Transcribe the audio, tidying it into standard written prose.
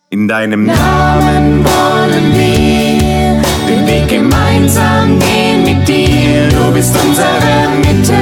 In deinem Namen wollen wir den Weg gemeinsam gehen mit dir. Du bist unsere Mitte.